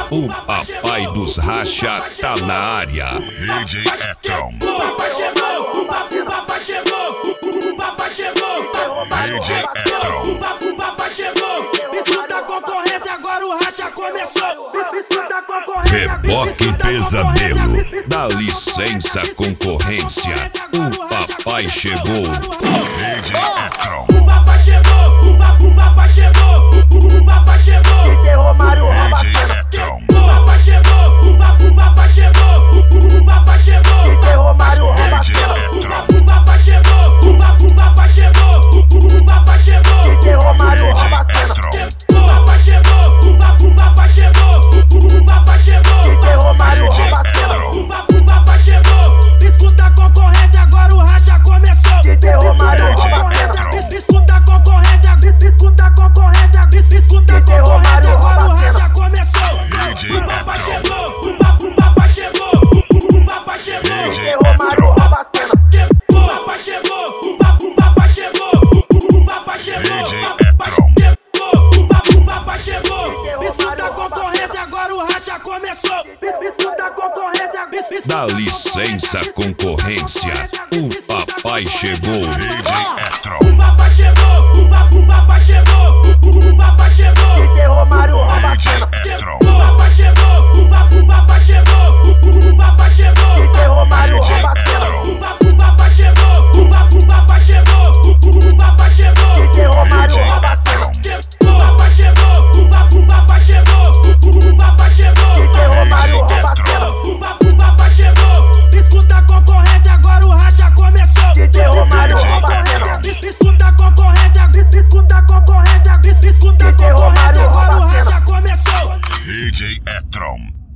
O papai dos racha tá na área. DJ Etron. O papai chegou, o papai chegou, o papai chegou. DJ Etron. O papai chegou. Escuta a concorrência, agora o racha começou. Escuta a concorrência. Reboque pesadelo. Dá licença, concorrência. O papai chegou. DJ Etron. O papai chegou, o papai chegou, o papai chegou. DJ Etron. O papai chegou, o papai chegou, o papai chegou. DJ Etron. O papai chegou, o papai chegou, o papai chegou. DJ Etron. O papai chegou, o papai chegou, o papai chegou. DJ Etron. O papai chegou. Escuta a concorrência, agora o racha começou. Escuta a concorrência, escuta a concorrência, escuta a concorrência, agora o racha começou. DJ O papai Etron. chegou, o papai chegou, o papai chegou. DJ O papai chegou, o papai chegou, o papai chegou. DJ O papai chegou. Escuta a concorrência, agora o racha começou. Escuta a concorrência. Dá licença, concorrência. O papai chegou. DJ Etron. O papai chegou, o papai chegou, o papai chegou. DJ Etron. O papai chegou, o papai chegou, o papai chegou. DJ Etron. O papai chegou, o papai chegou, o papai chegou. DJ Etron. O papai chegou, o papai chegou, o papai chegou. O papai chegou. Escuta a concorrência, agora o racha começou. Escuta a concorrência, escuta a concorrência, escuta a concorrência, agora o racha começou. DJ Etron.